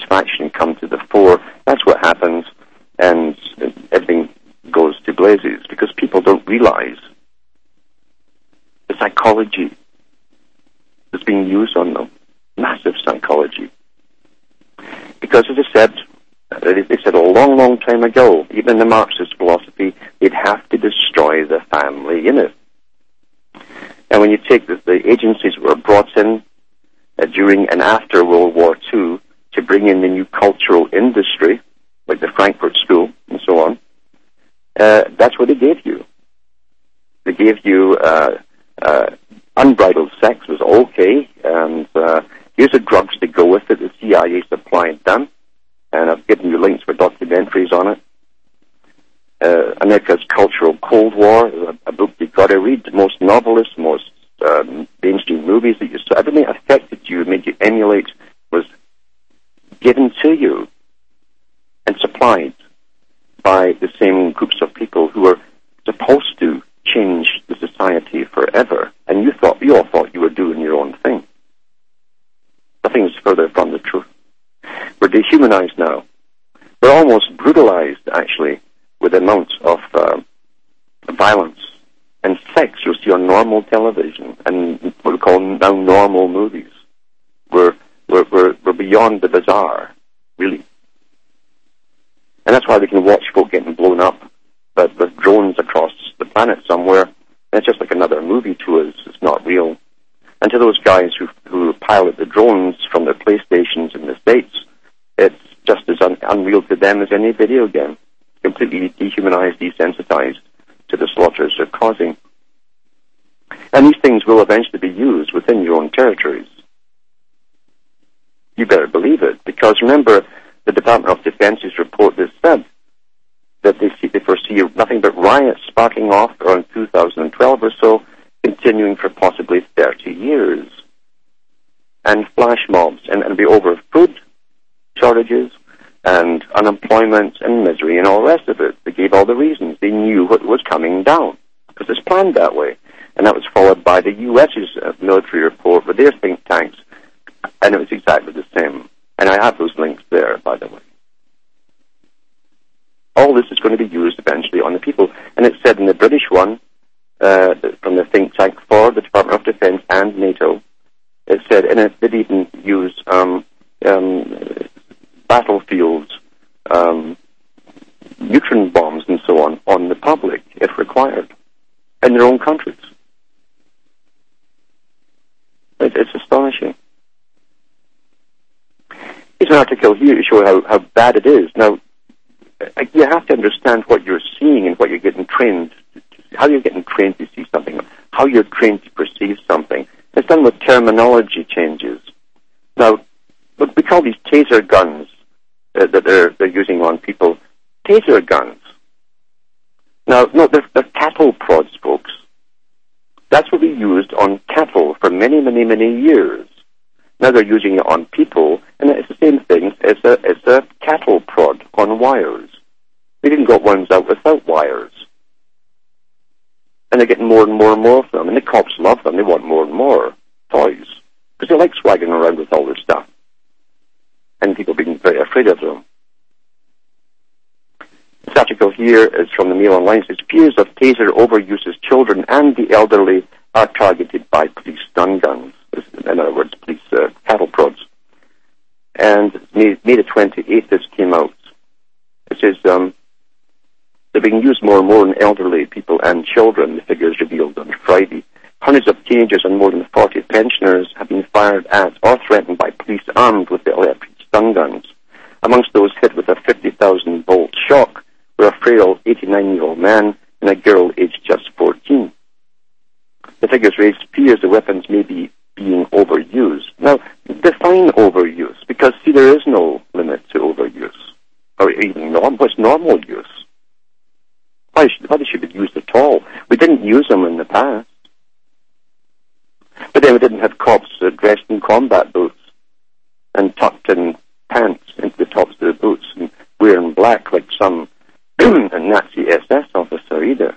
dissatisfaction come to the fore, that's what happens, and everything goes to blazes, because people don't realize the psychology that's being used on them. Massive psychology. Because, as I said, they said a long, long time ago, even in the Marxist philosophy, they'd have to destroy the family unit. And when you take the, the agencies that were brought in uh, during and after World War Two to bring in the new cultural industry, like the Frankfurt School and so on, uh, that's what they gave you. They gave you uh, uh, unbridled sex was okay, and uh, here's the drugs to go with it. The C I A supplied them, and I've given you links for documentaries on it. Uh, America's Cultural Cold War, a, a book you've got to read. Most novelists, most um, mainstream movies that you saw, everything that affected you, made you emulate, was given to you and supplied by the same groups of people who were supposed to change the society forever. And you thought, you all thought you were doing your own thing. Nothing is further from the truth. We're dehumanized now. We're almost brutalized, actually, with the amount of uh, violence and sex you'll see on normal television and what we call now normal movies. We're, we're, we're, we're beyond the bizarre, really. And that's why we can watch folk getting blown up but with drones across the planet somewhere. And it's just like another movie to us. It's not real. And to those guys who, who pilot the drones from their PlayStations in the States, it's just as un- unreal to them as any video game. Completely dehumanized, desensitized to the slaughters they're causing. And these things will eventually be used within your own territories. You better believe it, because remember, the Department of Defense's report has said that they, see, they foresee nothing but riots sparking off around two thousand twelve or so, continuing for possibly thirty years. And flash mobs, and it'll be over food shortages, and unemployment and misery and all the rest of it. They gave all the reasons. They knew what was coming down, because it's planned that way. And that was followed by the U S's uh, military report with their think tanks, and it was exactly the same. And I have those links there, by the way. All this is going to be used eventually on the people. And it's said in the British one, uh, from the think tank for the Department of Defense and NATO, it said, and it did even use um, um, battlefields, um, neutron bombs and so on, on the public, if required, in their own countries. It, it's astonishing. Here's an article here to show how, how bad it is. Now, you have to understand what you're seeing and what you're getting trained, how you're getting trained to see something, how you're trained to perceive something. It's done with terminology changes. Now, what we call these taser guns uh, that they're, they're using on people, taser guns. Now, no, they're, they're cattle prods, folks. That's what we used on cattle for many, many, many years. Now they're using it on people, and it's the same thing. It's a, it's a cattle prod on wires. We even got ones out without wires. And they're getting more and more and more of them, and the cops love them. They want more and more toys, because they like swagging around with all their stuff. And people being very afraid of them. This article here is from the Mail Online. It says, fears of taser overuse as children and the elderly are targeted by police stun guns. In other words, police uh, cattle prods. And May, May the twenty-eighth, this came out. It says um, they're being used more and more in elderly people and children, the figures revealed on Friday. Hundreds of teenagers and more than forty pensioners have been fired at or threatened by police armed with the electric stun guns. Amongst those hit with a fifty thousand volt shock were a frail eighty-nine-year-old man and a girl aged just fourteen. The figures raised fears the weapons may be being overused. Now, define overuse, because, see, there is no limit to overuse, or even norm, what's normal use. Why, should, why they should be used at all? We didn't use them in the past. But then we didn't have cops uh, dressed in combat boots and tucked in pants into the tops of the boots and wearing black like some Nazi S S officer either.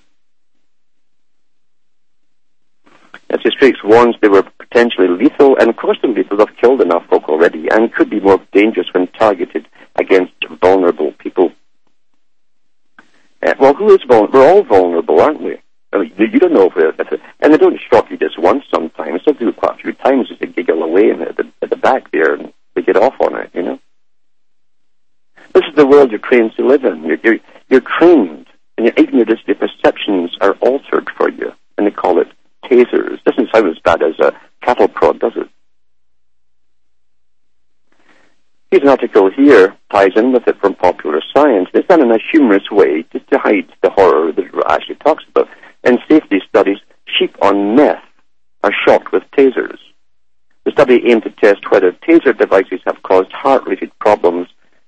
As the Straits warns, they were potentially lethal, and of course they're lethal. They've killed enough folk already, and could be more dangerous when targeted against vulnerable people. Uh, well, who is vulnerable? We're all vulnerable, aren't we? I mean, you don't know if it, and they don't shock you just once sometimes. They'll do it quite a few times just to giggle away and at the, at the back there, and they get off on it, you know. This is the world you're trained to live in. You're, you're, you're trained, and your ignorance, your perceptions are altered for you, and they call it tasers. Doesn't sound as bad as a cattle prod, does it? Here's an article here, ties in with it from Popular Science. It's done in a humorous way, just to hide the horror that it actually talks about. In safety studies, sheep on meth are shocked with tasers. The study aimed to test whether taser devices have caused heart-related problems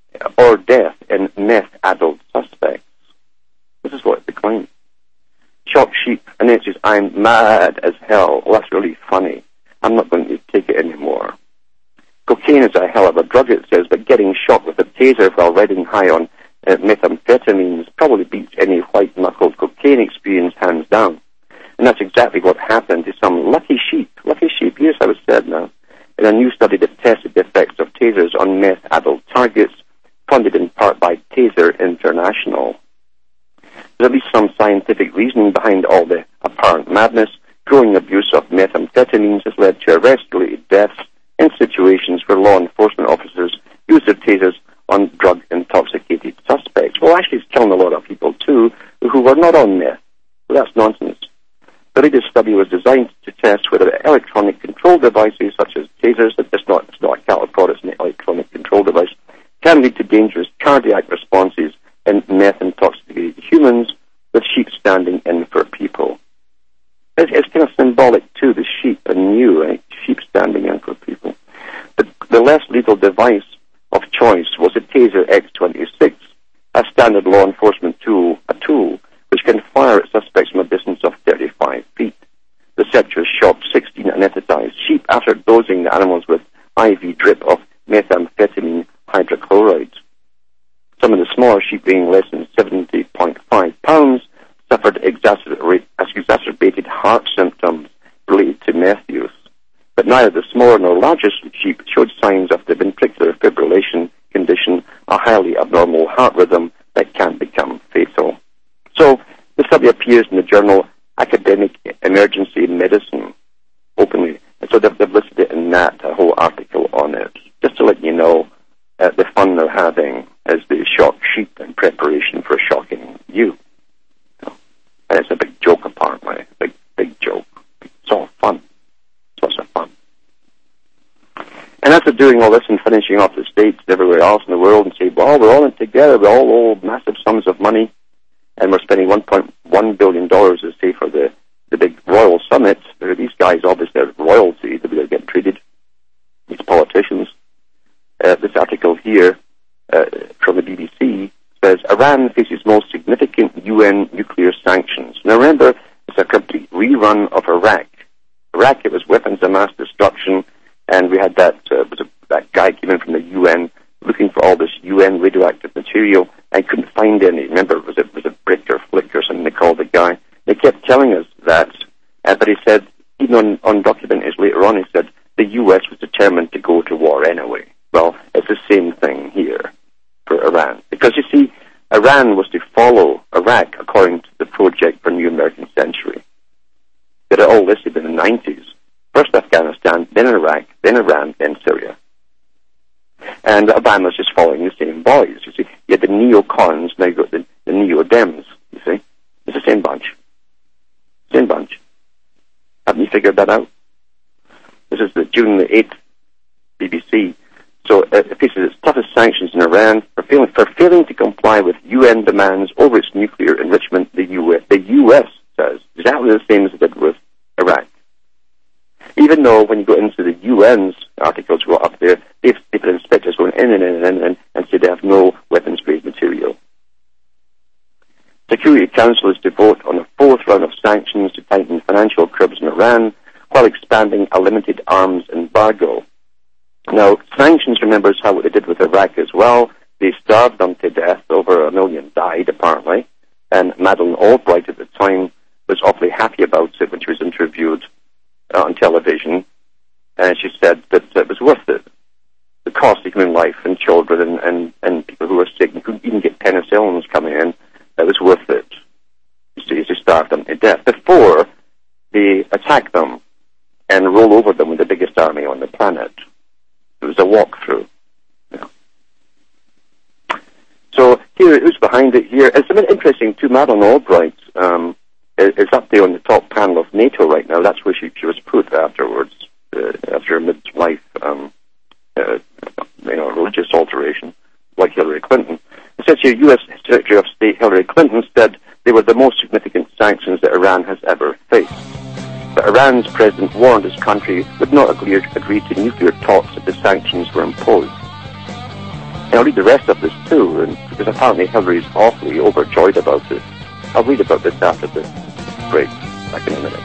or death in meth adult suspects. This is what they claim. Shocked sheep, and then it says, I'm mad as hell. Well, that's really funny. I'm not going to take it anymore. Cocaine is a hell of a drug, it says, but getting shot with a taser while riding high on uh, methamphetamines probably beats any white-knuckled cocaine experience hands down. And that's exactly what happened to some lucky sheep. Lucky sheep, yes, I was said now. In a new study that tested the effects of tasers on meth adult targets, funded in part by Taser International. There's at least some scientific reasoning behind all the apparent madness. Growing abuse of methamphetamines has led to arrest-related deaths in situations where law enforcement officers use their tasers on drug-intoxicated suspects. Well, actually, it's killing a lot of people, too, who were not on meth. Well, that's nonsense. The latest study was designed to test whether electronic control devices, such as tasers, that it's not, it's not a cattle prod, it's an electronic control device, can lead to dangerous cardiac responses in meth-intoxicated humans, with sheep standing in for people. It's, it's kind of symbolic, too, the sheep and you, right? Sheep standing in for people. The, the less lethal device of choice was a Taser X twenty-six, a standard law enforcement tool, a tool which can fire at suspects from a distance of thirty-five feet. The researchers shot sixteen anesthetized sheep after dosing the animals with I V drip of methamphetamine hydrochloride. Some of the smaller sheep, being less than seventy point five pounds, suffered exacerbated, exacerbated heart symptoms related to meth use. But neither the smaller nor larger sheep showed signs of the ventricular fibrillation condition, a highly abnormal heart rhythm that can become fatal. So, the study appears in the journal Academic Emergency Medicine openly. And so they've, they've listed it in that, a whole article on it, just to let you know uh, the fun they're having as they shock sheep in preparation for shocking you. And it's a big joke, apparently. Big, big joke. It's all fun. It's lots of fun. And after doing all this and finishing off the States and everywhere else in the world and say, well, we're all in together, we all owe massive sums of money, and we're spending one point one billion dollars, to say, for the, the big royal summit. These guys, obviously, are royalty, the way they're getting treated, these politicians. Uh, this article here uh, from the B B C says, Iran faces most significant U N nuclear sanctions. Now remember, it's a complete rerun of Iraq. Iraq, it was weapons of mass destruction, and we had that, uh, was a, that guy came in from the U N looking for all this U N radioactive material and couldn't find any. Remember, it was a, it was a brick or flick or something they called the guy. They kept telling us that, uh, but he said, even on, on documentaries later on, he said the U S was determined to go to war anyway. Well, it's the same thing here for Iran. Because you see, Iran was to follow Iraq according to the Project for New American Century. They had it all listed in the nineties. First Afghanistan, then Iraq, then Iran, then Syria. And Iran was just following the same boys. You see, you had the neocons, now you've got the, the neo-Dems, you see. It's the same bunch. Same bunch. Haven't you figured that out? This is the June the eighth B B C. So uh, it faces its toughest sanctions in Iran for failing, for failing to comply with U N demands over its nuclear enrichment, the U S. The U S says exactly the same as it did with Iraq. Even though when you go into the U N's articles go up there, they've, they've had inspectors going in and in and in and say they have no weapons-grade material. Security Council is to vote on a fourth round of sanctions to tighten financial curbs in Iran while expanding a limited arms embargo. Now, sanctions, remember, is how what they did with Iraq as well. They starved them to death. Over a million died, apparently. And Madeleine Albright at the time was awfully happy about it when she was interviewed uh, on television. And she said that it was worth it. The cost of human life and children and, and, and people who are sick and couldn't even get penicillins coming in, it was worth it to, to starve them to death before they attack them and roll over them with the biggest army on the planet. It was a walkthrough. Yeah. So here, who's behind it here? It's a bit interesting too. Madeleine Albright um, is, is up there on the top panel of NATO right now. That's where she, she was put afterwards, uh, after a midlife, um, uh, you know, religious alteration, like Hillary Clinton. It says here, U S Secretary of State Hillary Clinton said they were the most significant sanctions that Iran has ever faced. But Iran's president warned his country would not agree, agree to nuclear talks if the sanctions were imposed. And I'll read the rest of this too, and, because apparently Hillary's awfully overjoyed about it. I'll read about this after the break, back in a minute.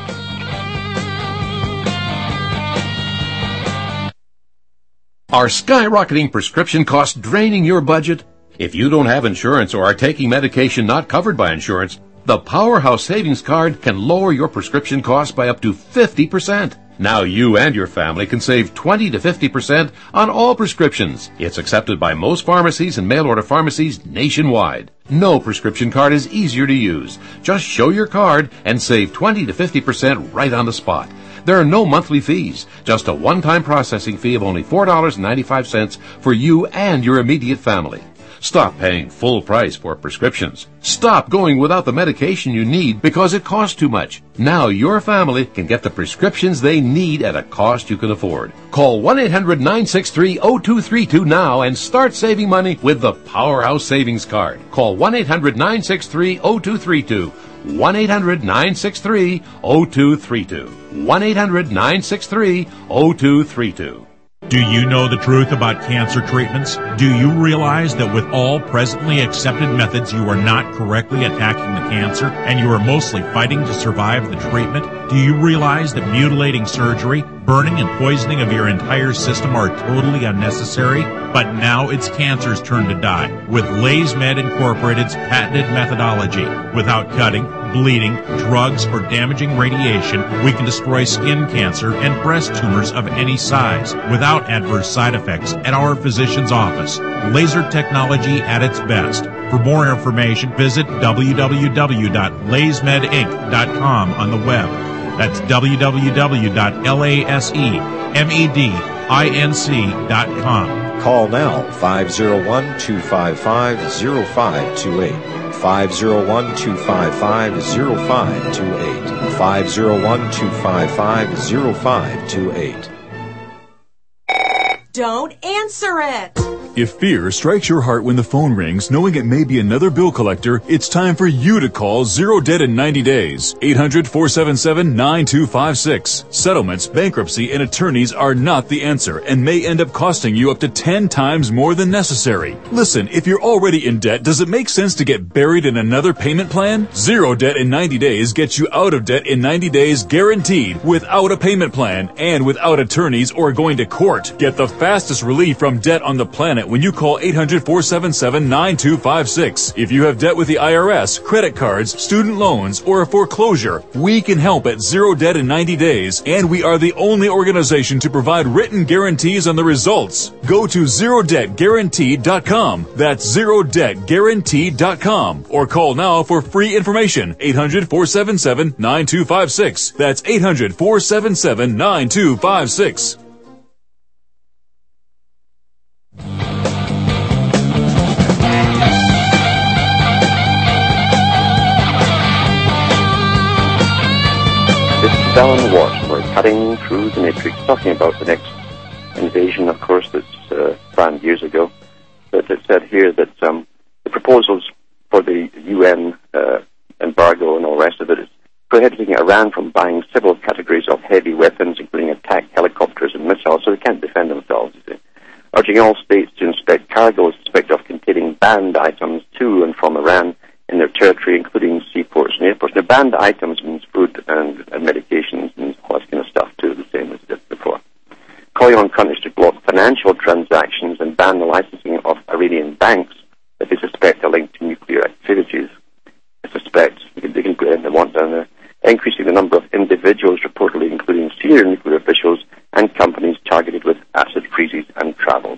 Are skyrocketing prescription costs draining your budget? If you don't have insurance or are taking medication not covered by insurance, the Powerhouse Savings Card can lower your prescription costs by up to fifty percent. Now you and your family can save twenty to fifty percent on all prescriptions. It's accepted by most pharmacies and mail-order pharmacies nationwide. No prescription card is easier to use. Just show your card and save twenty to fifty percent right on the spot. There are no monthly fees, just a one-time processing fee of only four dollars and ninety-five cents for you and your immediate family. Stop paying full price for prescriptions. Stop going without the medication you need because it costs too much. Now your family can get the prescriptions they need at a cost you can afford. Call one eight hundred nine six three zero two three two now and start saving money with the Powerhouse Savings Card. Call one eight hundred nine six three zero two three two. one eight hundred nine six three zero two three two. one eight hundred nine six three zero two three two. Do you know the truth about cancer treatments? Do you realize that with all presently accepted methods, you are not correctly attacking the cancer and you are mostly fighting to survive the treatment? Do you realize that mutilating surgery, burning and poisoning of your entire system are totally unnecessary? But now it's cancer's turn to die with LaysMed Incorporated's patented methodology. Without cutting, bleeding, drugs, or damaging radiation, we can destroy skin cancer and breast tumors of any size without adverse side effects at our physician's office. Laser technology at its best. For more information, visit w w w dot lays med inc dot com on the web. That's w w w dot lays med inc dot com. Call now, five oh one, two five five, oh five two eight. five oh one, two five five, oh five two eight. five oh one, two five five, oh five two eight. Don't answer it! If fear strikes your heart when the phone rings, knowing it may be another bill collector, it's time for you to call Zero Debt in ninety days. eight hundred, four seven seven, nine two five six. Settlements, bankruptcy, and attorneys are not the answer and may end up costing you up to ten times more than necessary. Listen, if you're already in debt, does it make sense to get buried in another payment plan? Zero Debt in ninety days gets you out of debt in ninety days guaranteed, without a payment plan and without attorneys or going to court. Get the fastest relief from debt on the planet when you call eight hundred, four seven seven, nine two five six. If you have debt with the I R S, credit cards, student loans, or a foreclosure, we can help at Zero Debt in ninety days, and we are the only organization to provide written guarantees on the results. Go to zero debt guaranteed dot com. That's zero debt guaranteed dot com. Or call now for free information. eight hundred, four seven seven, nine two five six. That's eight hundred, four seven seven, nine two five six. Alan Watt, we're cutting through the matrix, talking about the next invasion, of course, that's uh, planned years ago. But it said here that um, the proposals for the U N uh, embargo and all the rest of it is prohibiting Iran from buying several categories of heavy weapons, including attack helicopters and missiles, so they can't defend themselves, you see. Urging all states to inspect cargoes suspected of containing banned items to and from Iran in their territory, including seaports and airports. Now, banned items means food and, and medications and all that kind of stuff, too, the same as it did before. Calling on countries to block financial transactions and ban the licensing of Iranian banks that they suspect are linked to nuclear activities. I suspect, they can, they can put in they want down there. Increasing the number of individuals, reportedly including senior nuclear officials and companies targeted with asset freezes and travel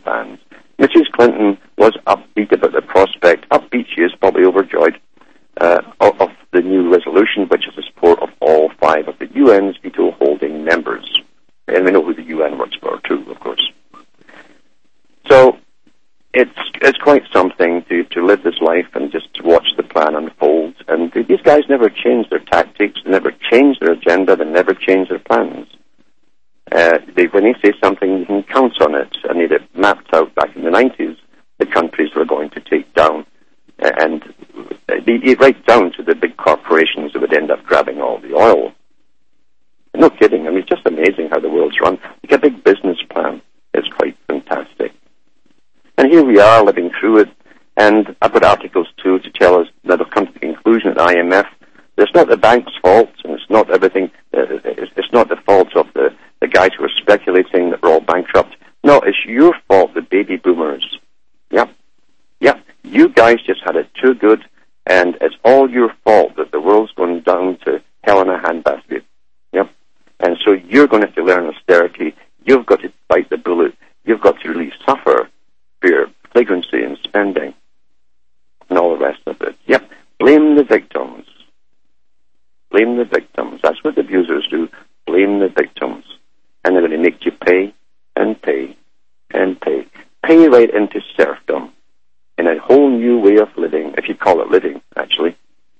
Clinton was upbeat about the prospect. Upbeat, she is probably overjoyed uh, of, of the new resolution, which is the support of all five of the U N's veto-holding members. And we know who the U N works for, too, of course. So it's it's quite something to, to live this life and just watch the plan unfold. And these guys never change their tactics, they never change their agenda, they never change their plans. Uh, they, when they say something, you can count on it. And they had it mapped out back in the nineties, the countries were going to take down. Uh, and they, they right down to the big corporations that would end up grabbing all the oil. No kidding. I mean, it's just amazing how the world's run. Like a big business plan. It's quite fantastic. And here we are living through it. And I've got articles, too, to tell us that have come to the conclusion at the I M F. It's not the bank's fault, and it's not everything. Uh, it's, it's not the fault of the, the guys who are speculating that we're all bankrupt. No, it's your fault, the baby boomers. Yep. Yep. You guys just had it too good, and it's all your fault that the world's going down to hell in a handbasket. Yep. And so you're going to have to learn austerity. You've got to bite the bullet. You've got to really suffer for your flagrancy in spending and all the rest of it. Yep. Blame the victims. Blame the victims. That's what the abusers do. Blame the victims. And they're going to make you pay and pay and pay. Pay right into serfdom in a whole new way of living, if you call it living, actually.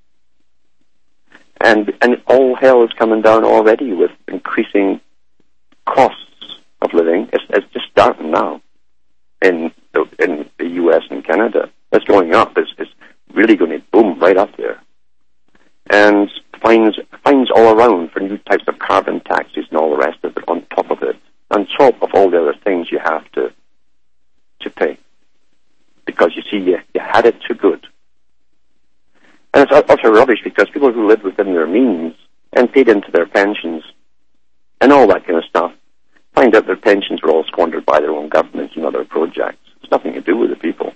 And and all hell is coming down already with increasing costs of living. It's, it's just starting now in the, in the U S and Canada. It's going up. It's, it's really going to boom right up there. And fines fines all around for new types of carbon taxes and all the rest of it on top of it, on top of all the other things you have to to pay. Because you see, you, you had it too good. And it's utter rubbish because people who live within their means and paid into their pensions and all that kind of stuff find out their pensions were all squandered by their own governments and other projects. It's nothing to do with the people.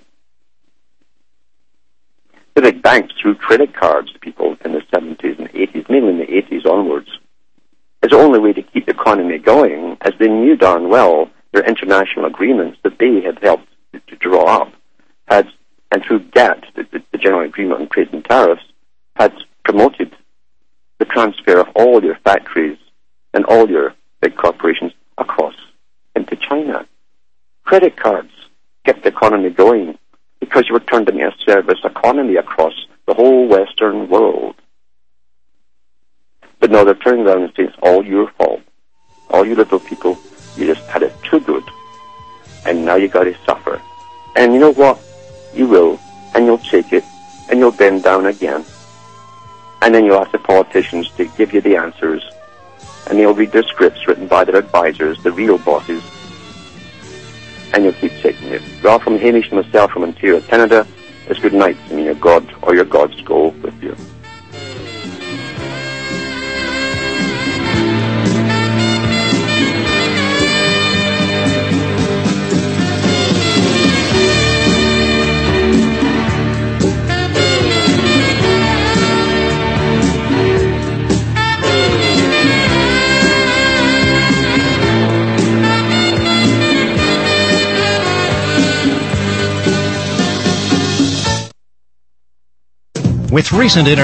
The big banks threw credit cards to people in the seventies and eighties, mainly in the eighties onwards, as the only way to keep the economy going, as they knew darn well their international agreements that they had helped to, to draw up had, and through GATT, the, the, the General Agreement on Trade and Tariffs, had promoted the transfer of all your factories and all your big corporations across into China. Credit cards kept the economy going because you were turned into a service economy across the whole Western world. But no, they're turning around and saying it's all your fault. All you little people, you just had it too good. And now you got to suffer. And you know what? You will. And you'll take it. And you'll bend down again. And then you'll ask the politicians to give you the answers. And they'll read their scripts written by their advisors, the real bosses. And you'll keep taking it. Well, from Hamish and myself from Ontario, Canada, it's good night, and your God or your gods go with you. With recent internet